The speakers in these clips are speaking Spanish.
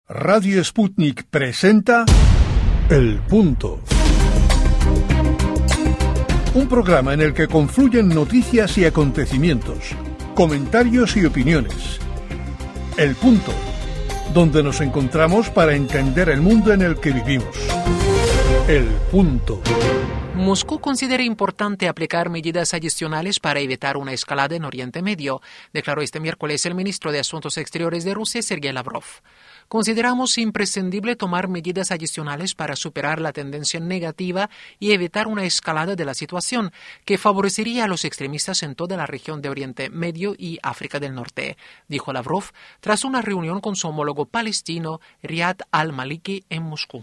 Radio Sputnik presenta El Punto. Un programa en el que confluyen noticias y acontecimientos, comentarios y opiniones. El Punto, donde nos encontramos para entender el mundo en el que vivimos. El Punto. Moscú considera importante aplicar medidas adicionales para evitar una escalada en Oriente Medio, declaró este miércoles el ministro de Asuntos Exteriores de Rusia, Sergei Lavrov. Consideramos imprescindible tomar medidas adicionales para superar la tendencia negativa y evitar una escalada de la situación que favorecería a los extremistas en toda la región de Oriente Medio y África del Norte, dijo Lavrov tras una reunión con su homólogo palestino Riyad al-Maliki en Moscú.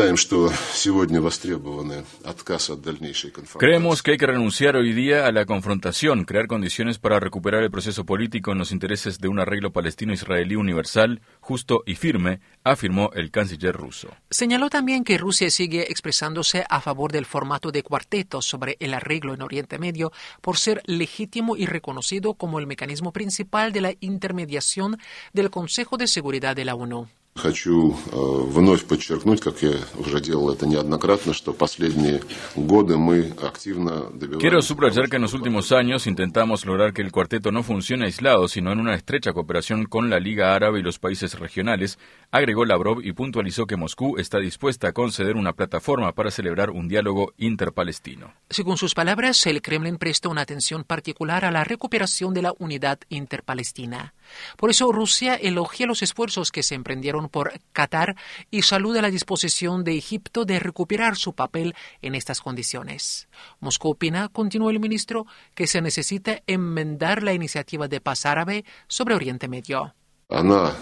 Creemos que hay que renunciar hoy día a la confrontación, crear condiciones para recuperar el proceso político en los intereses de un arreglo palestino-israelí universal, justo y firme, afirmó el canciller ruso. Señaló también que Rusia sigue expresándose a favor del formato de cuarteto sobre el arreglo en Oriente Medio por ser legítimo y reconocido como el mecanismo principal de la intermediación del Consejo de Seguridad de la ONU. Хочу вновь подчеркнуть, как я уже делал это неоднократно, что последние годы мы активно добивались... Quiero subrayar que en los últimos años intentamos lograr que el cuarteto no funcione aislado, sino en una estrecha cooperación con la Liga Árabe y los países regionales, agregó Lavrov y puntualizó que Moscú está dispuesta a conceder una plataforma para celebrar un diálogo interpalestino. Según sus palabras, el Kremlin presta una atención particular a la recuperación de la unidad interpalestina. Por eso Rusia elogia los esfuerzos que se emprendieron por Qatar y saluda la disposición de Egipto de recuperar su papel en estas condiciones. Moscú opina, continuó el ministro, que se necesita enmendar la iniciativa de paz árabe sobre Oriente Medio. Она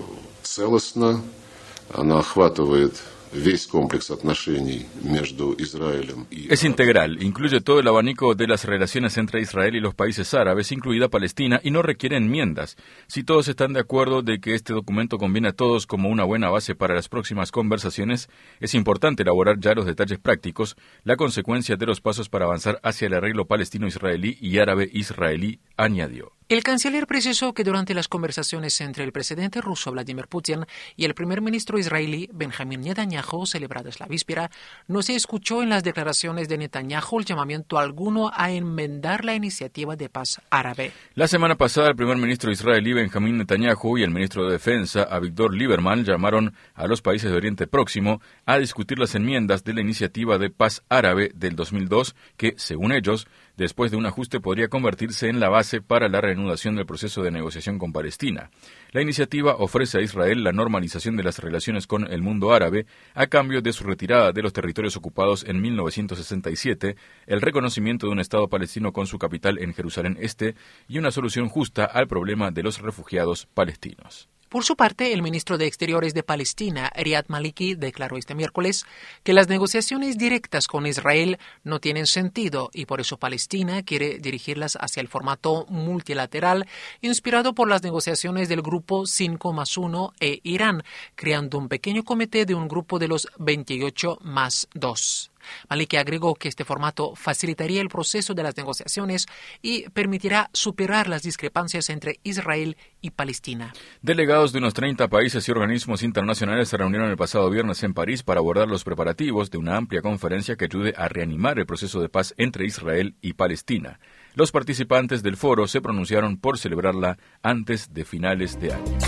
целостна, она охватывает весь комплекс отношений между Израилем и... Es integral, incluye todo el abanico de las relaciones entre Israel y los países árabes, incluida Palestina, y no requiere enmiendas. Si todos están de acuerdo de que este documento conviene a todos como una buena base para las próximas conversaciones, es importante elaborar ya los detalles prácticos, la consecuencia de los pasos para avanzar hacia el arreglo palestino-israelí y árabe-israelí, añadió. El canciller precisó que durante las conversaciones entre el presidente ruso Vladimir Putin y el primer ministro israelí Benjamin Netanyahu, celebradas la víspera, no se escuchó en las declaraciones de Netanyahu el llamamiento alguno a enmendar la iniciativa de paz árabe. La semana pasada, el primer ministro israelí Benjamin Netanyahu y el ministro de Defensa, Avigdor Lieberman, llamaron a los países de Oriente Próximo a discutir las enmiendas de la iniciativa de paz árabe del 2002, que, según ellos, después de un ajuste podría convertirse en la base para la reanudación del proceso de negociación con Palestina. La iniciativa ofrece a Israel la normalización de las relaciones con el mundo árabe a cambio de su retirada de los territorios ocupados en 1967, el reconocimiento de un Estado palestino con su capital en Jerusalén Este y una solución justa al problema de los refugiados palestinos. Por su parte, el ministro de Exteriores de Palestina, Riyad Maliki, declaró este miércoles que las negociaciones directas con Israel no tienen sentido y por eso Palestina quiere dirigirlas hacia el formato multilateral inspirado por las negociaciones del Grupo 5+1 e Irán, creando un pequeño comité de un grupo de los 28+2. Maliki agregó que este formato facilitaría el proceso de las negociaciones y permitirá superar las discrepancias entre Israel y Palestina. Delegados de unos 30 países y organismos internacionales se reunieron el pasado viernes en París para abordar los preparativos de una amplia conferencia que ayude a reanimar el proceso de paz entre Israel y Palestina. Los participantes del foro se pronunciaron por celebrarla antes de finales de año.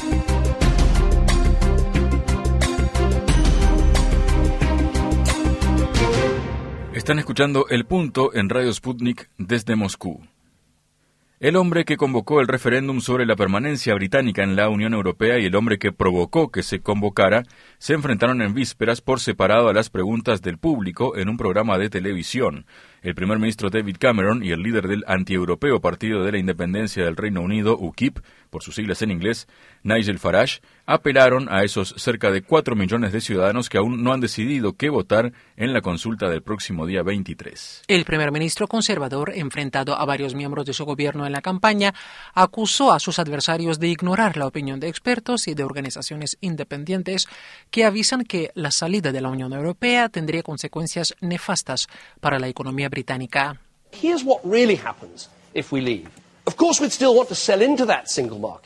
Están escuchando El Punto en Radio Sputnik desde Moscú. El hombre que convocó el referéndum sobre la permanencia británica en la Unión Europea y el hombre que provocó que se convocara se enfrentaron en vísperas por separado a las preguntas del público en un programa de televisión. El primer ministro David Cameron y el líder del antieuropeo Partido de la Independencia del Reino Unido, UKIP, por sus siglas en inglés, Nigel Farage, apelaron a esos cerca de 4 millones de ciudadanos que aún no han decidido qué votar en la consulta del próximo día 23. El primer ministro conservador, enfrentado a varios miembros de su gobierno en la campaña, acusó a sus adversarios de ignorar la opinión de expertos y de organizaciones independientes que avisan que la salida de la Unión Europea tendría consecuencias nefastas para la economía británica. Here's what really happens if we leave. Of course we'd still want to sell into that single market.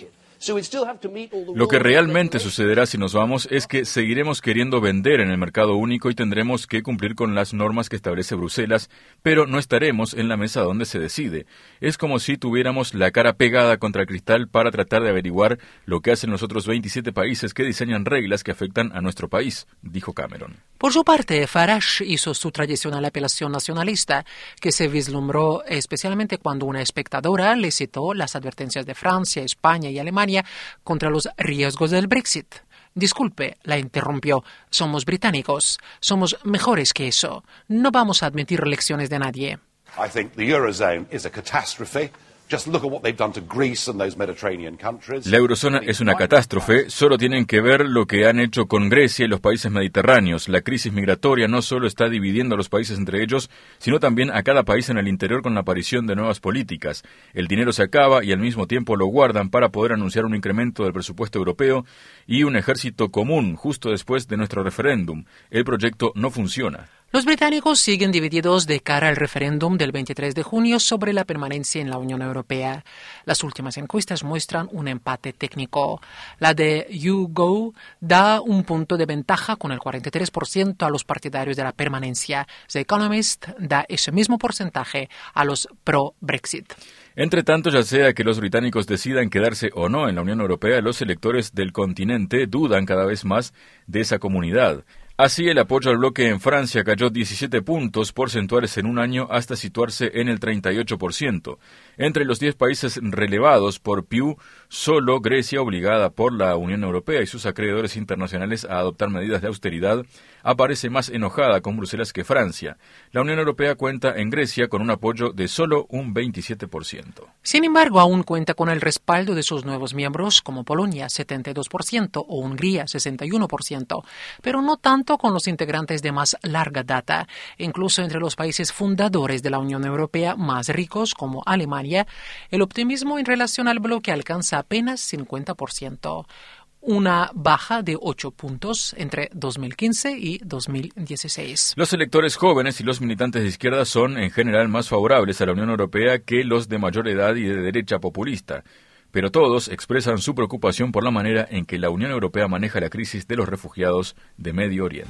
Lo que realmente sucederá si nos vamos es que seguiremos queriendo vender en el mercado único y tendremos que cumplir con las normas que establece Bruselas, pero no estaremos en la mesa donde se decide. Es como si tuviéramos la cara pegada contra el cristal para tratar de averiguar lo que hacen los otros 27 países que diseñan reglas que afectan a nuestro país, dijo Cameron. Por su parte, Farage hizo su tradicional apelación nacionalista, que se vislumbró especialmente cuando una espectadora le citó las advertencias de Francia, España y Alemania contra los riesgos del Brexit. Disculpe, la interrumpió. Somos británicos. Somos mejores que eso. No vamos a admitir lecciones de nadie. I think the Eurozone is a catastrophe. Just look at what they've done to Greece and those Mediterranean countries. La eurozona es una catástrofe, solo tienen que ver lo que han hecho con Grecia y los países mediterráneos. La crisis migratoria no solo está dividiendo a los países entre ellos, sino también a cada país en el interior con la aparición de nuevas políticas. El dinero se acaba y al mismo tiempo lo guardan para poder anunciar un incremento del presupuesto europeo y un ejército común justo después de nuestro referéndum. El proyecto no funciona. Los británicos siguen divididos de cara al referéndum del 23 de junio sobre la permanencia en la Unión Europea. Las últimas encuestas muestran un empate técnico. La de YouGov da un punto de ventaja con el 43% a los partidarios de la permanencia. The Economist da ese mismo porcentaje a los pro-Brexit. Entre tanto, ya sea que los británicos decidan quedarse o no en la Unión Europea, los electores del continente dudan cada vez más de esa comunidad. Así, el apoyo al bloque en Francia cayó 17 puntos porcentuales en un año hasta situarse en el 38%. Entre los 10 países relevados por Pew, solo Grecia, obligada por la Unión Europea y sus acreedores internacionales a adoptar medidas de austeridad, aparece más enojada con Bruselas que Francia. La Unión Europea cuenta en Grecia con un apoyo de solo un 27%. Sin embargo, aún cuenta con el respaldo de sus nuevos miembros como Polonia, 72%, o Hungría, 61%, pero no tanto con los integrantes de más larga data. Incluso entre los países fundadores de la Unión Europea más ricos, como Alemania, el optimismo en relación al bloque alcanza apenas 50%. Una baja de 8 puntos entre 2015 y 2016. Los electores jóvenes y los militantes de izquierda son, en general, más favorables a la Unión Europea que los de mayor edad y de derecha populista. Pero todos expresan su preocupación por la manera en que la Unión Europea maneja la crisis de los refugiados de Medio Oriente.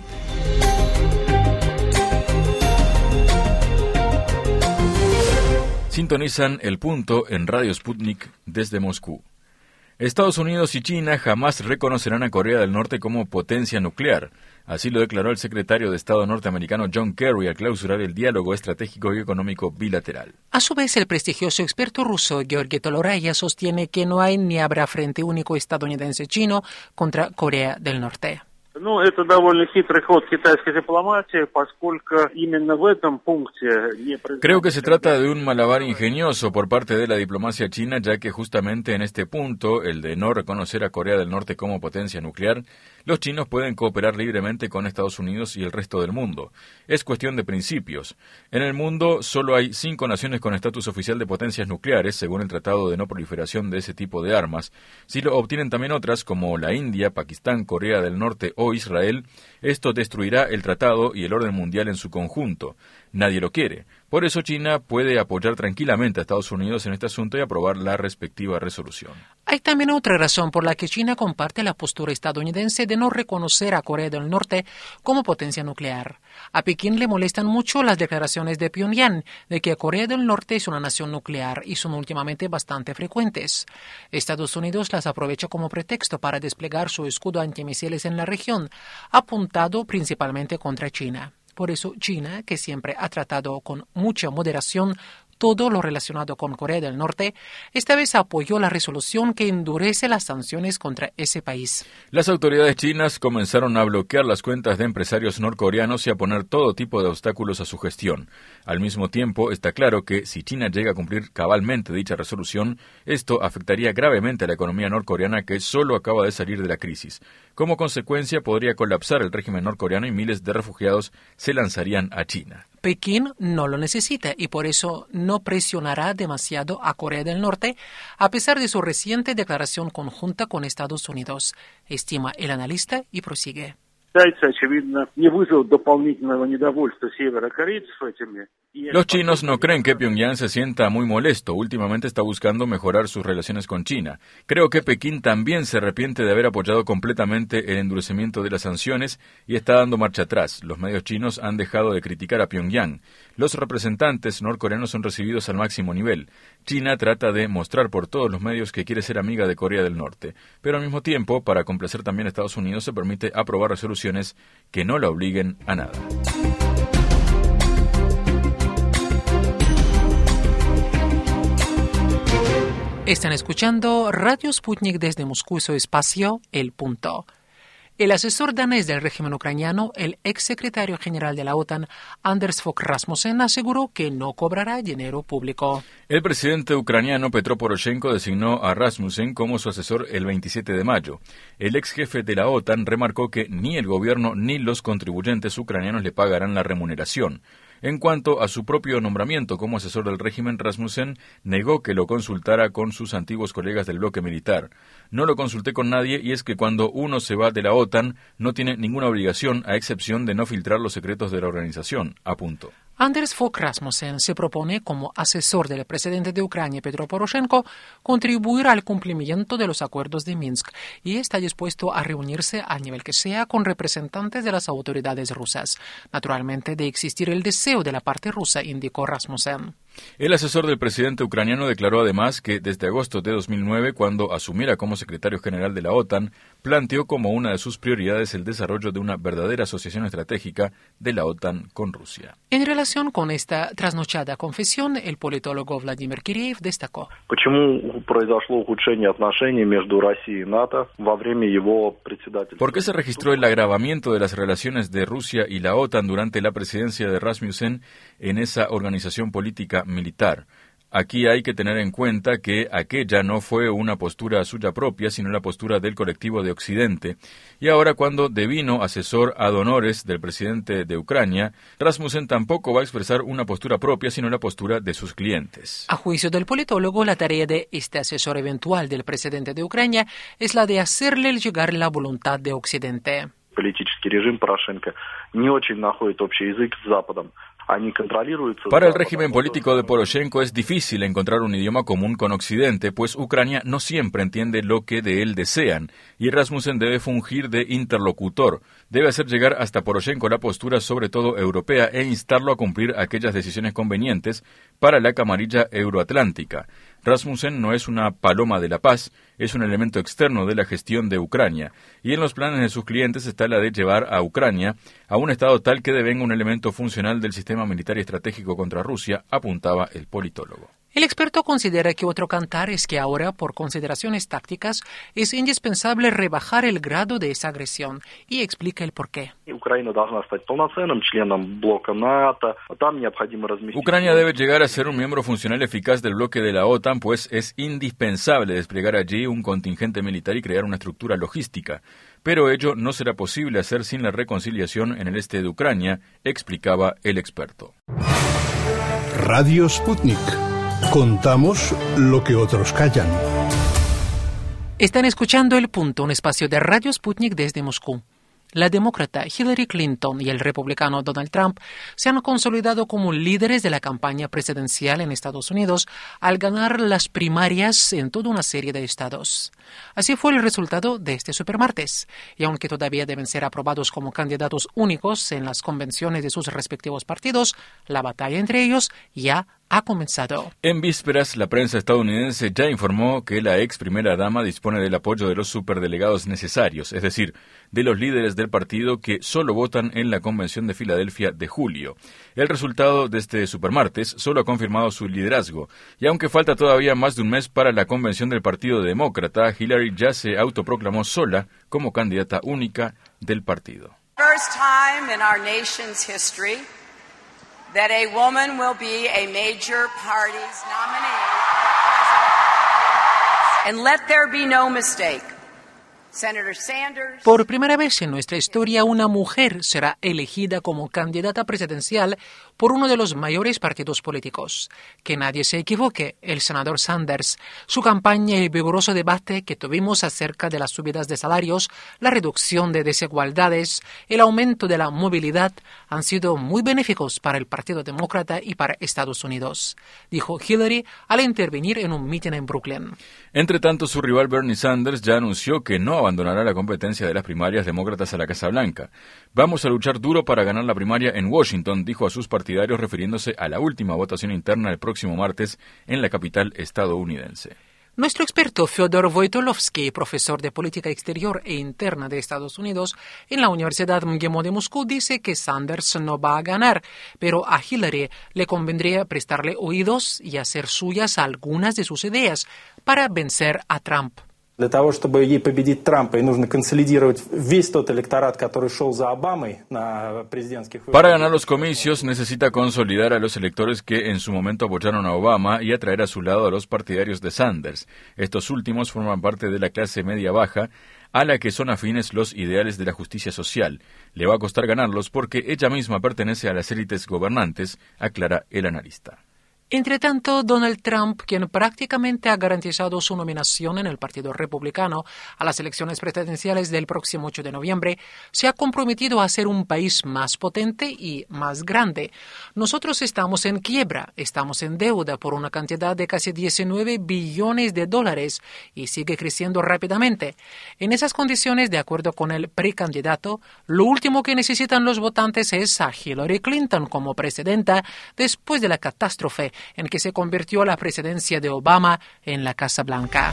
Sintonizan El Punto en Radio Sputnik desde Moscú. Estados Unidos y China jamás reconocerán a Corea del Norte como potencia nuclear. Así lo declaró el secretario de Estado norteamericano John Kerry al clausurar el diálogo estratégico y económico bilateral. A su vez, el prestigioso experto ruso Georgi Toloraya sostiene que no hay ni habrá frente único estadounidense-chino contra Corea del Norte. Это довольно хитрый ход китайской дипломатии, поскольку именно в этом пункте не произошло. Creo que se trata de un malabar ingenioso por parte de la diplomacia china, ya que justamente en este punto, el de no reconocer a Corea del Norte como potencia nuclear, los chinos pueden cooperar libremente con Estados Unidos y el resto del mundo. Es cuestión de principios. En el mundo solo hay 5 naciones con estatus oficial de potencias nucleares, según el Tratado de No Proliferación de ese tipo de armas. Si lo obtienen también otras, como la India, Pakistán, Corea del Norte o Israel, esto destruirá el tratado y el orden mundial en su conjunto. Nadie lo quiere. Por eso China puede apoyar tranquilamente a Estados Unidos en este asunto y aprobar la respectiva resolución. Hay también otra razón por la que China comparte la postura estadounidense de no reconocer a Corea del Norte como potencia nuclear. A Pekín le molestan mucho las declaraciones de Pyongyang de que Corea del Norte es una nación nuclear y son últimamente bastante frecuentes. Estados Unidos las aprovecha como pretexto para desplegar su escudo antimisiles en la región, apuntado principalmente contra China. Por eso China, que siempre ha tratado con mucha moderación todo lo relacionado con Corea del Norte, esta vez apoyó la resolución que endurece las sanciones contra ese país. Las autoridades chinas comenzaron a bloquear las cuentas de empresarios norcoreanos y a poner todo tipo de obstáculos a su gestión. Al mismo tiempo, está claro que si China llega a cumplir cabalmente dicha resolución, esto afectaría gravemente a la economía norcoreana que solo acaba de salir de la crisis. Como consecuencia, podría colapsar el régimen norcoreano y miles de refugiados se lanzarían a China. Pekín no lo necesita y por eso no presionará demasiado a Corea del Norte, a pesar de su reciente declaración conjunta con Estados Unidos, estima el analista y prosigue. Китайцы, очевидно, не вызовут дополнительного недовольства северокорейцев этими. Los chinos no creen que Pyongyang se sienta muy molesto. Últimamente está buscando mejorar sus relaciones con China. Creo que Pekín también se arrepiente de haber apoyado completamente el endurecimiento de las sanciones y está dando marcha atrás. Los medios chinos han dejado de criticar a Pyongyang. Los representantes norcoreanos son recibidos al máximo nivel. China trata de mostrar por todos los medios que quiere ser amiga de Corea del Norte. Pero al mismo tiempo, para complacer también a Estados Unidos, se permite aprobar resoluciones que no la obliguen a nada. Están escuchando Radio Sputnik desde Moscú y su espacio El Punto. El asesor danés del régimen ucraniano, el exsecretario general de la OTAN, Anders Fogh Rasmussen, aseguró que no cobrará dinero público. El presidente ucraniano Petro Poroshenko designó a Rasmussen como su asesor el 27 de mayo. El ex jefe de la OTAN remarcó que ni el gobierno ni los contribuyentes ucranianos le pagarán la remuneración. En cuanto a su propio nombramiento como asesor del régimen, Rasmussen negó que lo consultara con sus antiguos colegas del bloque militar. No lo consulté con nadie y es que cuando uno se va de la OTAN no tiene ninguna obligación a excepción de no filtrar los secretos de la organización, apuntó. Anders Fogh Rasmussen se propone, como asesor del presidente de Ucrania, Petro Poroshenko, contribuir al cumplimiento de los acuerdos de Minsk y está dispuesto a reunirse al nivel que sea con representantes de las autoridades rusas. Naturalmente, de existir el deseo de la parte rusa, indicó Rasmussen. El asesor del presidente ucraniano declaró además que desde agosto de 2009, cuando asumiera como secretario general de la OTAN, planteó como una de sus prioridades el desarrollo de una verdadera asociación estratégica de la OTAN con Rusia. En relación con esta trasnochada confesión, el politólogo Vladimir Kiriev destacó. ¿Por qué se registró el agravamiento de las relaciones de Rusia y la OTAN durante la presidencia de Rasmussen en esa organización política militar? Aquí hay que tener en cuenta que aquella no fue una postura suya propia, sino la postura del colectivo de Occidente. Y ahora, cuando devino asesor ad honores del presidente de Ucrania, Rasmussen tampoco va a expresar una postura propia, sino la postura de sus clientes. A juicio del politólogo, la tarea de este asesor eventual del presidente de Ucrania es la de hacerle llegar la voluntad de Occidente. Para el régimen político de Poroshenko es difícil encontrar un idioma común con Occidente, pues Ucrania no siempre entiende lo que de él desean, y Rasmussen debe fungir de interlocutor. Debe hacer llegar hasta Poroshenko la postura sobre todo europea e instarlo a cumplir aquellas decisiones convenientes para la camarilla euroatlántica. Rasmussen no es una paloma de la paz, es un elemento externo de la gestión de Ucrania, y en los planes de sus clientes está la de llevar a Ucrania a un estado tal que devenga un elemento funcional del sistema militar y estratégico contra Rusia, apuntaba el politólogo. El experto considera que otro cantar es que ahora, por consideraciones tácticas, es indispensable rebajar el grado de esa agresión y explica el porqué. Ucrania debe llegar a ser un miembro funcional eficaz del bloque de la OTAN, pues es indispensable desplegar allí un contingente militar y crear una estructura logística. Pero ello no será posible hacer sin la reconciliación en el este de Ucrania, explicaba el experto. Radio Sputnik. Contamos lo que otros callan. Están escuchando El Punto, un espacio de Radio Sputnik desde Moscú. La demócrata Hillary Clinton y el republicano Donald Trump se han consolidado como líderes de la campaña presidencial en Estados Unidos al ganar las primarias en toda una serie de estados. Así fue el resultado de este supermartes, y aunque todavía deben ser aprobados como candidatos únicos en las convenciones de sus respectivos partidos, la batalla entre ellos ya ha comenzado. En vísperas, la prensa estadounidense ya informó que la ex primera dama dispone del apoyo de los superdelegados necesarios, es decir, de los líderes del partido que solo votan en la Convención de Filadelfia de julio. El resultado de este supermartes solo ha confirmado su liderazgo, y aunque falta todavía más de un mes para la convención del Partido Demócrata, Hillary ya se autoproclamó sola como candidata única del partido. First time in our nation's history that a woman will be a major party's nominee. And let there be no mistake. Senator Sanders. Por primera vez en nuestra historia, una mujer será elegida como candidata presidencial por uno de los mayores partidos políticos. Que nadie se equivoque, el senador Sanders. Su campaña y el vigoroso debate que tuvimos acerca de las subidas de salarios, la reducción de desigualdades, el aumento de la movilidad han sido muy benéficos para el Partido Demócrata y para Estados Unidos, dijo Hillary al intervenir en un mitin en Brooklyn. Entre tanto, su rival Bernie Sanders ya anunció que no abandonará la competencia de las primarias demócratas a la Casa Blanca. Vamos a luchar duro para ganar la primaria en Washington, dijo a sus partidarios refiriéndose a la última votación interna el próximo martes en la capital estadounidense. Nuestro experto Fyodor Wojtolowski, profesor de política exterior e interna de Estados Unidos en la Universidad MGIMO de Moscú, dice que Sanders no va a ganar, pero a Hillary le convendría prestarle oídos y hacer suyas algunas de sus ideas para vencer a Trump. Для того, чтобы ей победить Трампа, ей нужно консолидировать весь тот электорат, который шел за Обамой на президентских выборах. Para ganar los comicios necesita consolidar a los electores que en su momento apoyaron a Obama y atraer a su lado a los partidarios de Sanders. Estos últimos forman parte de la clase media-baja a la que son afines los ideales de la justicia social. Le va a costar ganarlos porque ella misma pertenece a las élites gobernantes, aclara el analista. Entre tanto, Donald Trump, quien prácticamente ha garantizado su nominación en el Partido Republicano a las elecciones presidenciales del próximo 8 de noviembre, se ha comprometido a ser un país más potente y más grande. Nosotros estamos en quiebra, estamos en deuda por una cantidad de casi 19 billones de dólares y sigue creciendo rápidamente. En esas condiciones, de acuerdo con el precandidato, lo último que necesitan los votantes es a Hillary Clinton como presidenta después de la catástrofe en que se convirtió la presidencia de Obama en la Casa Blanca.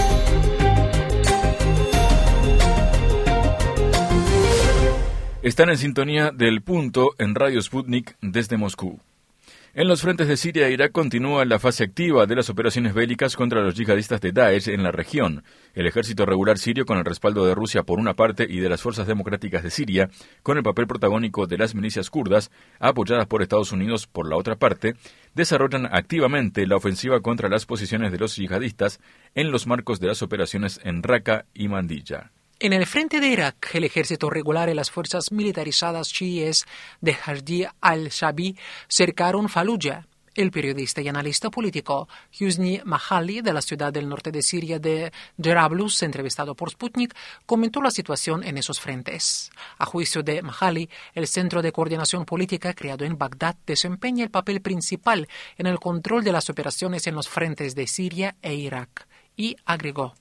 Están en sintonía del Punto en Radio Sputnik desde Moscú. En los frentes de Siria e Irak continúa la fase activa de las operaciones bélicas contra los yihadistas de Daesh en la región. El ejército regular sirio, con el respaldo de Rusia por una parte y de las fuerzas democráticas de Siria, con el papel protagónico de las milicias kurdas, apoyadas por Estados Unidos por la otra parte, desarrollan activamente la ofensiva contra las posiciones de los yihadistas en los marcos de las operaciones en Raqqa y Mandiyya. En el frente de Irak, el ejército regular y las fuerzas militarizadas chiíes de Hashdi al-Shabi cercaron Fallujah. El periodista y analista político Husni Mahali, de la ciudad del norte de Siria de Jarablus, entrevistado por Sputnik, comentó la situación en esos frentes. A juicio de Mahali, el Centro de Coordinación Política creado en Bagdad desempeña el papel principal en el control de las operaciones en los frentes de Siria e Irak. Y agregó: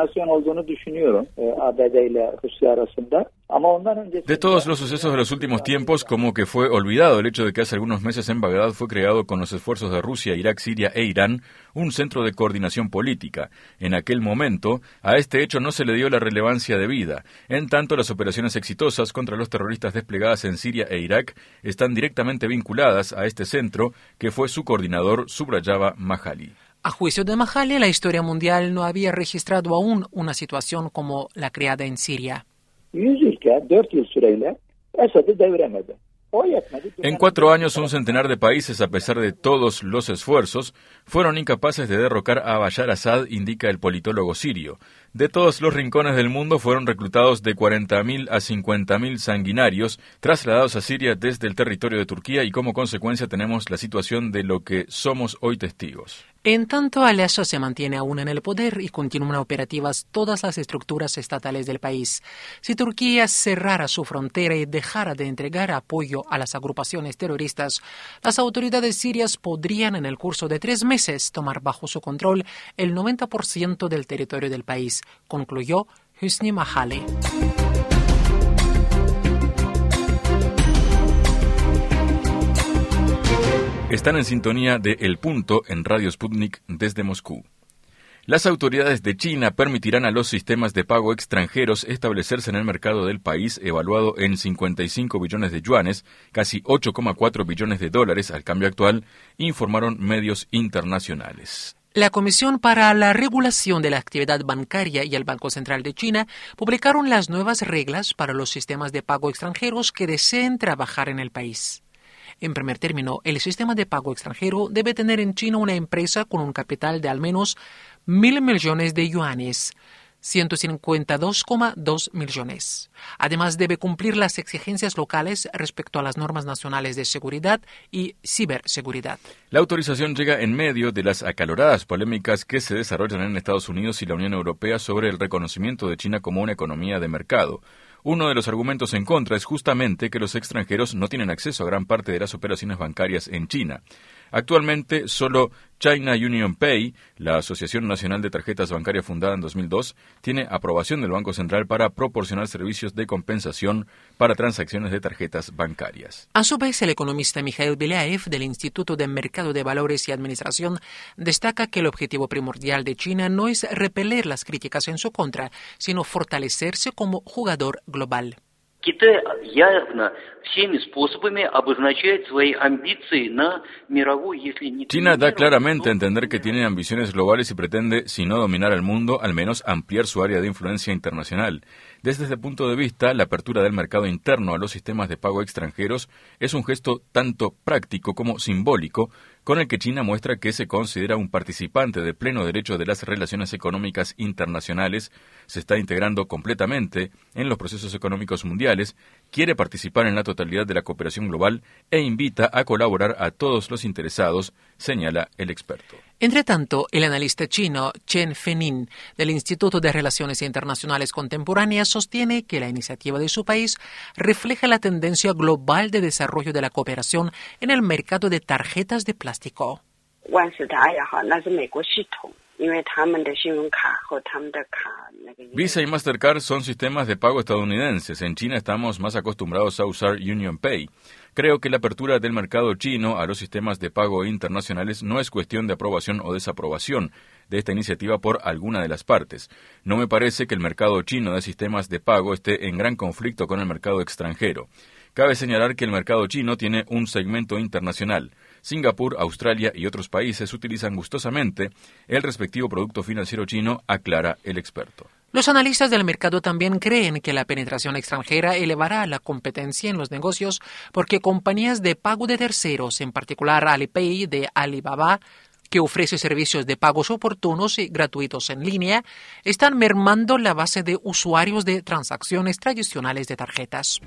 de todos los sucesos de los últimos tiempos, como que fue olvidado el hecho de que hace algunos meses en Bagdad fue creado, con los esfuerzos de Rusia, Irak, Siria e Irán, un centro de coordinación política. En aquel momento, a este hecho no se le dio la relevancia debida. En tanto, las operaciones exitosas contra los terroristas desplegadas en Siria e Irak están directamente vinculadas a este centro, que fue su coordinador, subrayaba Mahali. A juicio de Mahali, la historia mundial no había registrado aún una situación como la creada en Siria. En 4 años, un centenar de países, a pesar de todos los esfuerzos, fueron incapaces de derrocar a Bashar Assad, indica el politólogo sirio. De todos los rincones del mundo fueron reclutados de 40.000 a 50.000 sanguinarios, trasladados a Siria desde el territorio de Turquía, y como consecuencia tenemos la situación de lo que somos hoy testigos. En tanto, Al-Assad se mantiene aún en el poder y continúan operativas todas las estructuras estatales del país. Si Turquía cerrara su frontera y dejara de entregar apoyo a las agrupaciones terroristas, las autoridades sirias podrían en el curso de 3 meses tomar bajo su control el 90% del territorio del país, concluyó Husni Mahali. Están en sintonía de El Punto en Radio Sputnik desde Moscú. Las autoridades de China permitirán a los sistemas de pago extranjeros establecerse en el mercado del país, evaluado en 55 billones de yuanes, casi 8,4 billones de dólares al cambio actual, informaron medios internacionales. La Comisión para la Regulación de la Actividad Bancaria y el Banco Central de China publicaron las nuevas reglas para los sistemas de pago extranjeros que deseen trabajar en el país. En primer término, el sistema de pago extranjero debe tener en China una empresa con un capital de al menos 1.000 millones de yuanes. 152,2 millones. Además, debe cumplir las exigencias locales respecto a las normas nacionales de seguridad y ciberseguridad. La autorización llega en medio de las acaloradas polémicas que se desarrollan en Estados Unidos y la Unión Europea sobre el reconocimiento de China como una economía de mercado. Uno de los argumentos en contra es justamente que los extranjeros no tienen acceso a gran parte de las operaciones bancarias en China. Actualmente, solo China Union Pay, la Asociación Nacional de Tarjetas Bancarias fundada en 2002, tiene aprobación del Banco Central para proporcionar servicios de compensación para transacciones de tarjetas bancarias. A su vez, el economista Mikhail Beliaev del Instituto de Mercado de Valores y Administración destaca que el objetivo primordial de China no es repeler las críticas en su contra, sino fortalecerse como jugador global. Китай явно всеми способами обозначает свои амбиции на мировую, если не... China da claramente a entender que tiene ambiciones globales y pretende, si no dominar el mundo, al menos ampliar su área de influencia internacional. Desde este punto de vista, la apertura del mercado interno a los sistemas de pago extranjeros es un gesto tanto práctico como simbólico, con el que China muestra que se considera un participante de pleno derecho de las relaciones económicas internacionales, se está integrando completamente en los procesos económicos mundiales, quiere participar en la totalidad de la cooperación global e invita a colaborar a todos los interesados, señala el experto. Entre tanto, el analista chino Chen Fenin del Instituto de Relaciones Internacionales Contemporáneas sostiene que la iniciativa de su país refleja la tendencia global de desarrollo de la cooperación en el mercado de tarjetas de plástico. Visa y Mastercard son sistemas de pago estadounidenses. En China estamos más acostumbrados a usar Union Pay. Creo que la apertura del mercado chino a los sistemas de pago internacionales no es cuestión de aprobación o desaprobación de esta iniciativa por alguna de las partes. No me parece que el mercado chino de sistemas de pago esté en gran conflicto con el mercado extranjero. Cabe señalar que el mercado chino tiene un segmento internacional. Singapur, Australia y otros países utilizan gustosamente el respectivo producto financiero chino, aclara el experto. Los analistas del mercado también creen que la penetración extranjera elevará la competencia en los negocios porque compañías de pago de terceros, en particular Alipay de Alibaba, que ofrece servicios de pagos oportunos y gratuitos en línea, están mermando la base de usuarios de transacciones tradicionales de tarjetas.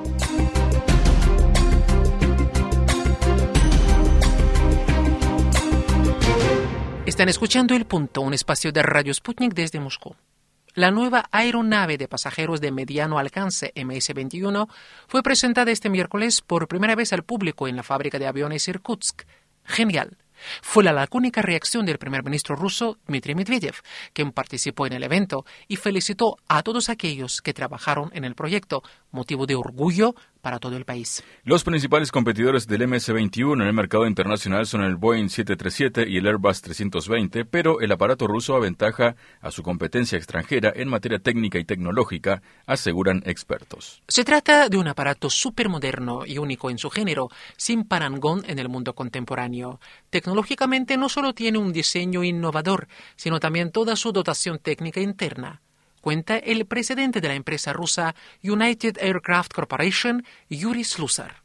Están escuchando El Punto, un espacio de Radio Sputnik desde Moscú. La nueva aeronave de pasajeros de mediano alcance MS-21 fue presentada este miércoles por primera vez al público en la fábrica de aviones Irkutsk. Genial. Fue la lacónica reacción del primer ministro ruso Dmitry Medvedev, quien participó en el evento y felicitó a todos aquellos que trabajaron en el proyecto, motivo de orgullo para todo el país. Los principales competidores del MS-21 en el mercado internacional son el Boeing 737 y el Airbus 320, pero el aparato ruso aventaja a su competencia extranjera en materia técnica y tecnológica, aseguran expertos. Se trata de un aparato supermoderno y único en su género, sin parangón en el mundo contemporáneo. Tecnológicamente no solo tiene un diseño innovador, sino también toda su dotación técnica interna. Cuenta el presidente de la empresa rusa United Aircraft Corporation, Yuri Slusar.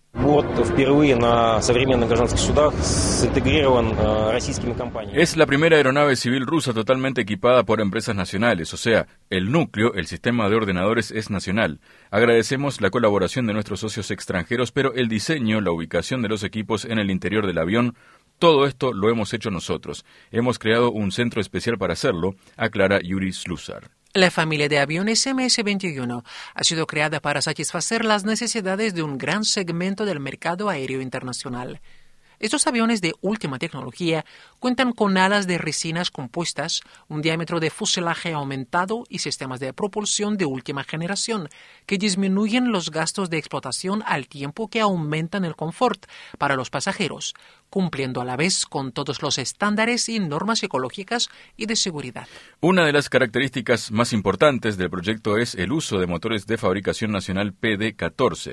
Es la primera aeronave civil rusa totalmente equipada por empresas nacionales, o sea, el núcleo, el sistema de ordenadores es nacional. Agradecemos la colaboración de nuestros socios extranjeros, pero el diseño, la ubicación de los equipos en el interior del avión, todo esto lo hemos hecho nosotros. Hemos creado un centro especial para hacerlo, aclara Yuri Slusar. La familia de aviones MS-21 ha sido creada para satisfacer las necesidades de un gran segmento del mercado aéreo internacional. Estos aviones de última tecnología cuentan con alas de resinas compuestas, un diámetro de fuselaje aumentado y sistemas de propulsión de última generación que disminuyen los gastos de explotación al tiempo que aumentan el confort para los pasajeros, cumpliendo a la vez con todos los estándares y normas ecológicas y de seguridad. Una de las características más importantes del proyecto es el uso de motores de fabricación nacional PD-14.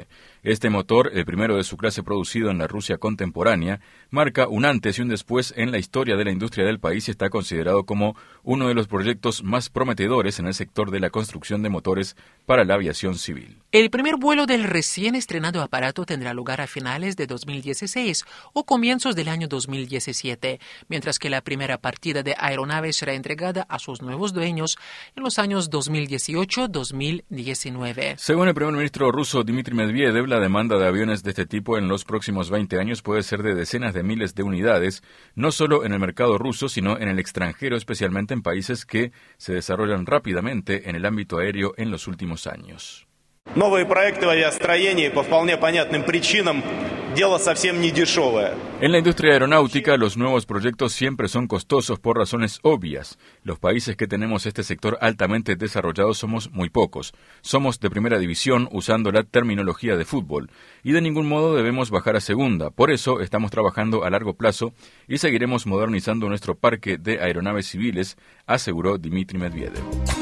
Este motor, el primero de su clase producido en la Rusia contemporánea, marca un antes y un después en la historia de la industria del país y está considerado como uno de los proyectos más prometedores en el sector de la construcción de motores para la aviación civil. El primer vuelo del recién estrenado aparato tendrá lugar a finales de 2016 o comienzos del año 2017, mientras que la primera partida de aeronave será entregada a sus nuevos dueños en los años 2018-2019. Según el primer ministro ruso Dmitry Medvedev, la demanda de aviones de este tipo en los próximos 20 años puede ser de decenas de miles de unidades, no solo en el mercado ruso, sino en el extranjero, especialmente en países que se desarrollan rápidamente en el ámbito aéreo en los últimos años. Новые проекты в авиастроении по вполне понятным причинам дело совсем не дешевое. En la industria aeronáutica, los nuevos proyectos siempre son costosos por razones obvias. Los países que tenemos este sector altamente desarrollado somos muy pocos. Somos de primera división usando la terminología de fútbol y de ningún modo debemos bajar a segunda. Por eso estamos trabajando a largo plazo y seguiremos modernizando nuestro parque de aeronaves civiles, aseguró Dmitry Medvedev.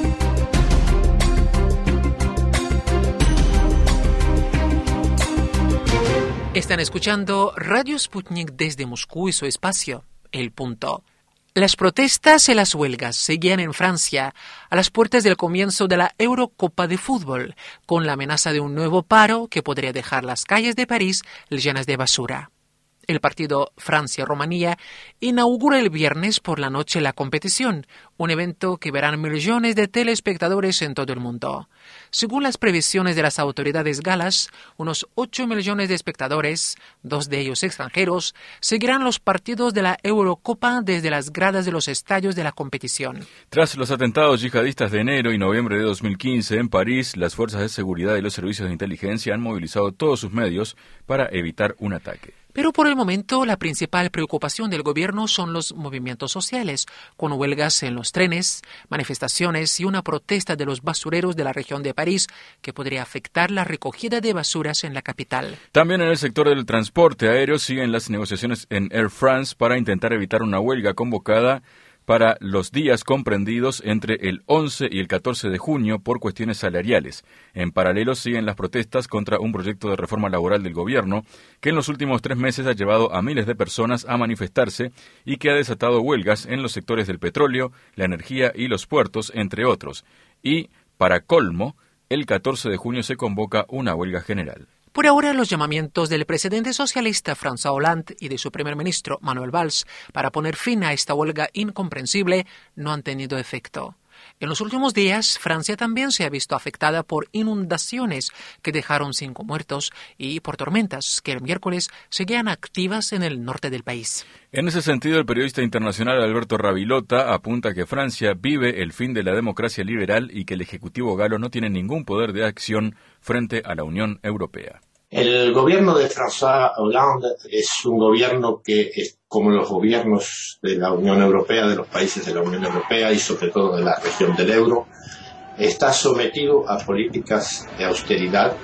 Están escuchando Radio Sputnik desde Moscú y su espacio, El Punto. Las protestas y las huelgas seguían en Francia a las puertas del comienzo de la Eurocopa de fútbol, con la amenaza de un nuevo paro que podría dejar las calles de París llenas de basura. El partido Francia-Rumanía inaugura el viernes por la noche la competición, un evento que verán millones de telespectadores en todo el mundo. Según las previsiones de las autoridades galas, unos 8 millones de espectadores, 2 de ellos extranjeros, seguirán los partidos de la Eurocopa desde las gradas de los estadios de la competición. Tras los atentados yihadistas de enero y noviembre de 2015 en París, las fuerzas de seguridad y los servicios de inteligencia han movilizado todos sus medios para evitar un ataque. Pero por el momento la principal preocupación del gobierno son los movimientos sociales, con huelgas en los trenes, manifestaciones y una protesta de los basureros de la región de París que podría afectar la recogida de basuras en la capital. También en el sector del transporte aéreo siguen las negociaciones en Air France para intentar evitar una huelga convocada para los días comprendidos entre el 11 y el 14 de junio por cuestiones salariales. En paralelo siguen las protestas contra un proyecto de reforma laboral del gobierno que en los últimos 3 meses ha llevado a miles de personas a manifestarse y que ha desatado huelgas en los sectores del petróleo, la energía y los puertos, entre otros. Y, para colmo, el 14 de junio se convoca una huelga general. Por ahora, los llamamientos del presidente socialista François Hollande y de su primer ministro Manuel Valls para poner fin a esta huelga incomprensible no han tenido efecto. En los últimos días, Francia también se ha visto afectada por inundaciones que dejaron 5 muertos y por tormentas que el miércoles seguían activas en el norte del país. En ese sentido, el periodista internacional Alberto Ravilota apunta que Francia vive el fin de la democracia liberal y que el Ejecutivo galo no tiene ningún poder de acción frente a la Unión Europea. El gobierno de François Hollande es un gobierno que, como los gobiernos de la Unión Europea, de los países de la Unión Europea y sobre todo de la región del euro, está sometido a políticas de austeridad,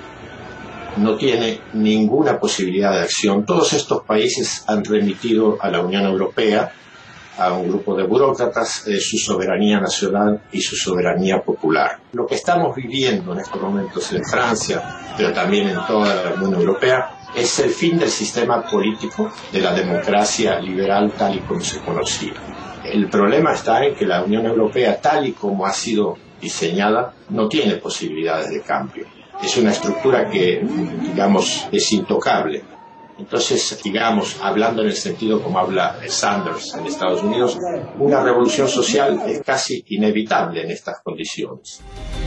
no tiene ninguna posibilidad de acción. Todos estos países han remitido a la Unión Europea, a un grupo de burócratas, su soberanía nacional y su soberanía popular. Lo que estamos viviendo en estos momentos en Francia, pero también en toda la Unión Europea, es el fin del sistema político de la democracia liberal tal y como se conocía. El problema está en que la Unión Europea, tal y como ha sido diseñada, no tiene posibilidades de cambio. Es una estructura que, digamos, es intocable. Entonces, digamos, hablando en el sentido como habla Sanders en Estados Unidos, una revolución social es casi inevitable en estas condiciones.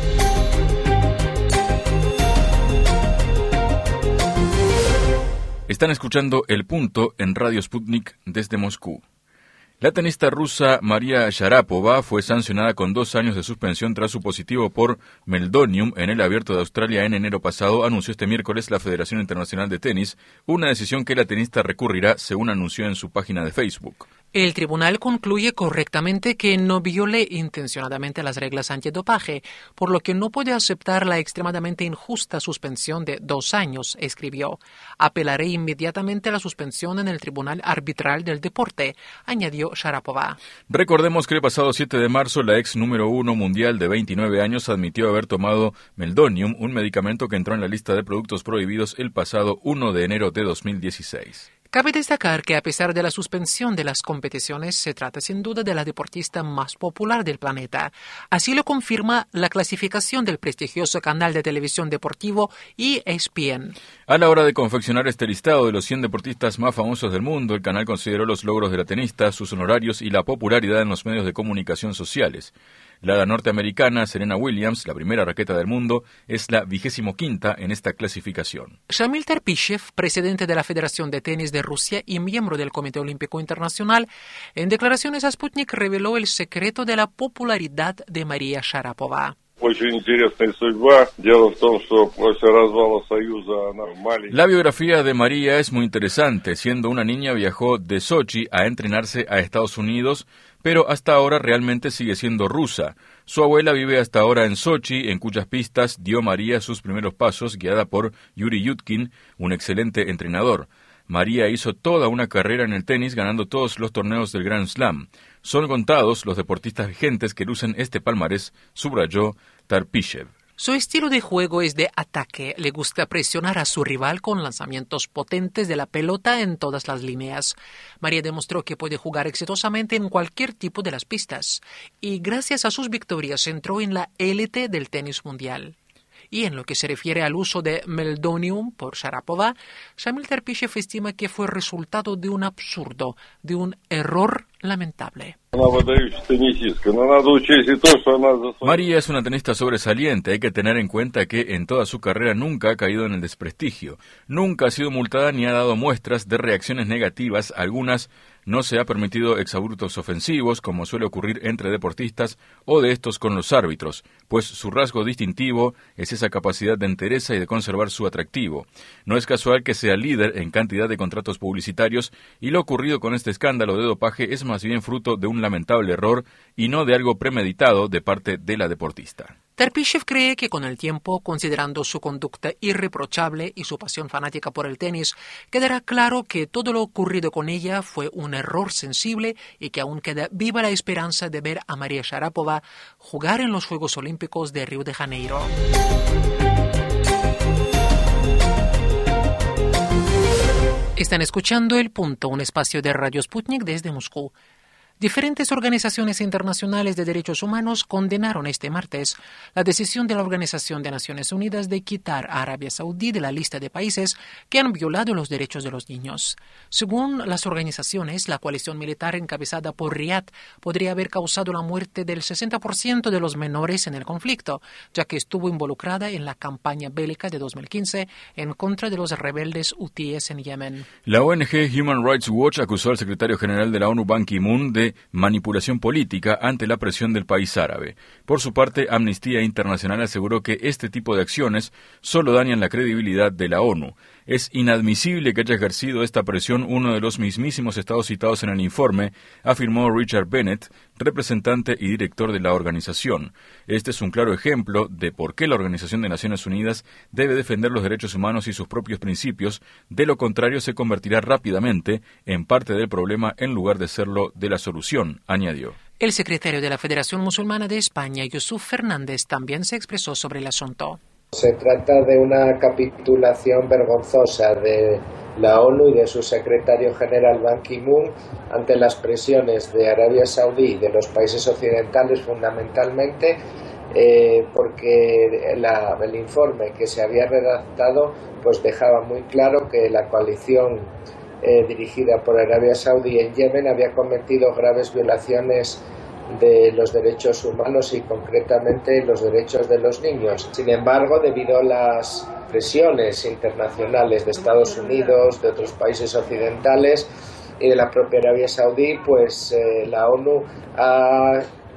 Están escuchando El Punto en Radio Sputnik desde Moscú. La tenista rusa Maria Sharapova fue sancionada con 2 años de suspensión tras su positivo por meldonium en el Abierto de Australia en enero pasado, anunció este miércoles la Federación Internacional de Tenis, una decisión que la tenista recurrirá, según anunció en su página de Facebook. El tribunal concluye correctamente que no viole intencionadamente las reglas antidopaje, por lo que no puede aceptar la extremadamente injusta suspensión de 2 años, escribió. Apelaré inmediatamente a la suspensión en el Tribunal Arbitral del Deporte, añadió Sharapova. Recordemos que el pasado 7 de marzo la ex número 1 mundial de 29 años admitió haber tomado meldonium, un medicamento que entró en la lista de productos prohibidos el pasado 1 de enero de 2016. Cabe destacar que a pesar de la suspensión de las competiciones, se trata sin duda de la deportista más popular del planeta. Así lo confirma la clasificación del prestigioso canal de televisión deportivo ESPN. A la hora de confeccionar este listado de los 100 deportistas más famosos del mundo, el canal consideró los logros de la tenista, sus honorarios y la popularidad en los medios de comunicación sociales. La norteamericana Serena Williams, la primera raqueta del mundo, es la 25ª en esta clasificación. Shamil Terpishev, presidente de la Federación de Tenis de Rusia y miembro del Comité Olímpico Internacional, en declaraciones a Sputnik reveló el secreto de la popularidad de María Sharapova. La biografía de María es muy interesante. Siendo una niña viajó de Sochi a entrenarse a Estados Unidos, pero hasta ahora realmente sigue siendo rusa. Su abuela vive hasta ahora en Sochi, en cuyas pistas dio María sus primeros pasos, guiada por Yuri Yudkin, un excelente entrenador. María hizo toda una carrera en el tenis, ganando todos los torneos del Grand Slam. Son contados los deportistas vigentes que lucen este palmarés, subrayó Terpishev. Su estilo de juego es de ataque. Le gusta presionar a su rival con lanzamientos potentes de la pelota en todas las líneas. María demostró que puede jugar exitosamente en cualquier tipo de las pistas y gracias a sus victorias entró en la élite del tenis mundial. Y en lo que se refiere al uso de meldonium por Sharapova, Shamil Terpishev estima que fue resultado de un absurdo, de un error lamentable. María es una tenista sobresaliente. Hay que tener en cuenta que en toda su carrera nunca ha caído en el desprestigio. Nunca ha sido multada ni ha dado muestras de reacciones negativas. Algunas no se ha permitido exabruptos ofensivos, como suele ocurrir entre deportistas, o de estos con los árbitros, pues su rasgo distintivo es esa capacidad de entereza y de conservar su atractivo. No es casual que sea líder en cantidad de contratos publicitarios, y lo ocurrido con este escándalo de dopaje es más bien fruto de un lamentable error y no de algo premeditado de parte de la deportista. Terpishev cree que con el tiempo, considerando su conducta irreprochable y su pasión fanática por el tenis, quedará claro que todo lo ocurrido con ella fue un error sensible y que aún queda viva la esperanza de ver a María Sharapova jugar en los Juegos Olímpicos de Río de Janeiro. Están escuchando El Punto, un espacio de Radio Sputnik desde Moscú. Diferentes organizaciones internacionales de derechos humanos condenaron este martes la decisión de la Organización de Naciones Unidas de quitar a Arabia Saudí de la lista de países que han violado los derechos de los niños. Según las organizaciones, la coalición militar encabezada por Riad podría haber causado la muerte del 60% de los menores en el conflicto, ya que estuvo involucrada en la campaña bélica de 2015 en contra de los rebeldes hutíes en Yemen. La ONG Human Rights Watch acusó al secretario general de la ONU, Ban Ki-moon, de manipulación política ante la presión del país árabe. Por su parte, Amnistía Internacional aseguró que este tipo de acciones solo dañan la credibilidad de la ONU. Es inadmisible que haya ejercido esta presión uno de los mismísimos estados citados en el informe, afirmó Richard Bennett, representante y director de la organización. Este es un claro ejemplo de por qué la Organización de Naciones Unidas debe defender los derechos humanos y sus propios principios. De lo contrario, se convertirá rápidamente en parte del problema en lugar de serlo de la solución, añadió. El secretario de la Federación Musulmana de España, Yusuf Fernández, también se expresó sobre el asunto. Se trata de una capitulación vergonzosa de la ONU y de su secretario general Ban Ki-moon ante las presiones de Arabia Saudí y de los países occidentales fundamentalmente, porque el informe que se había redactado pues dejaba muy claro que la coalición dirigida por Arabia Saudí en Yemen había cometido graves violaciones de los derechos humanos y concretamente los derechos de los niños. Sin embargo, debido a las presiones internacionales de Estados Unidos, de otros países occidentales y de la propia Arabia Saudí, pues la ONU ha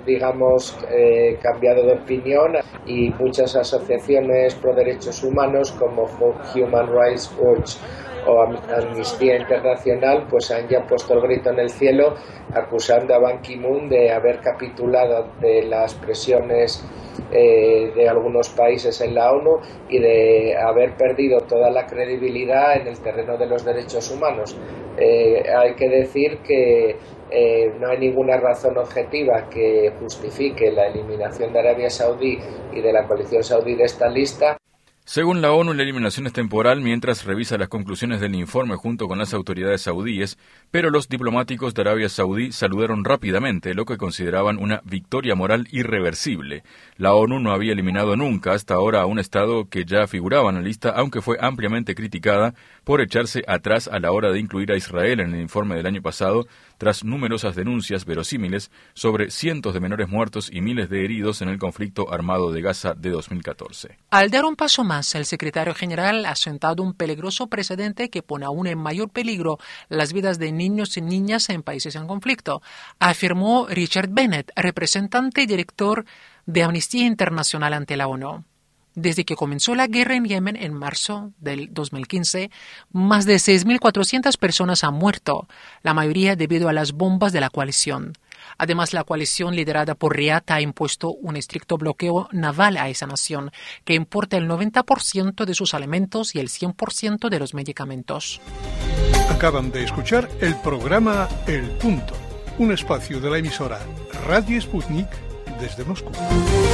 cambiado de opinión y muchas asociaciones pro derechos humanos como Human Rights Watch o Amnistía Internacional pues han ya puesto el grito en el cielo acusando a Ban Ki-moon de haber capitulado ante las presiones de algunos países en la ONU y de haber perdido toda la credibilidad en el terreno de los derechos humanos. Hay que decir que no hay ninguna razón objetiva que justifique la eliminación de Arabia Saudí y de la coalición saudí de esta lista. Según la ONU, la eliminación es temporal mientras revisa las conclusiones del informe junto con las autoridades saudíes, pero los diplomáticos de Arabia Saudí saludaron rápidamente lo que consideraban una victoria moral irreversible. La ONU no había eliminado nunca hasta ahora a un Estado que ya figuraba en la lista, aunque fue ampliamente criticada por echarse atrás a la hora de incluir a Israel en el informe del año pasado, tras numerosas denuncias verosímiles sobre cientos de menores muertos y miles de heridos en el conflicto armado de Gaza de 2014. Al dar un paso más, el secretario general ha sentado un peligroso precedente que pone aún en mayor peligro las vidas de niños y niñas en países en conflicto, afirmó Richard Bennett, representante y director de Amnistía Internacional ante la ONU. Desde que comenzó la guerra en Yemen en marzo del 2015, más de 6.400 personas han muerto, la mayoría debido a las bombas de la coalición. Además, la coalición liderada por Riad ha impuesto un estricto bloqueo naval a esa nación, que importa el 90% de sus alimentos y el 100% de los medicamentos. Acaban de escuchar el programa El Punto, un espacio de la emisora Radio Sputnik desde Moscú.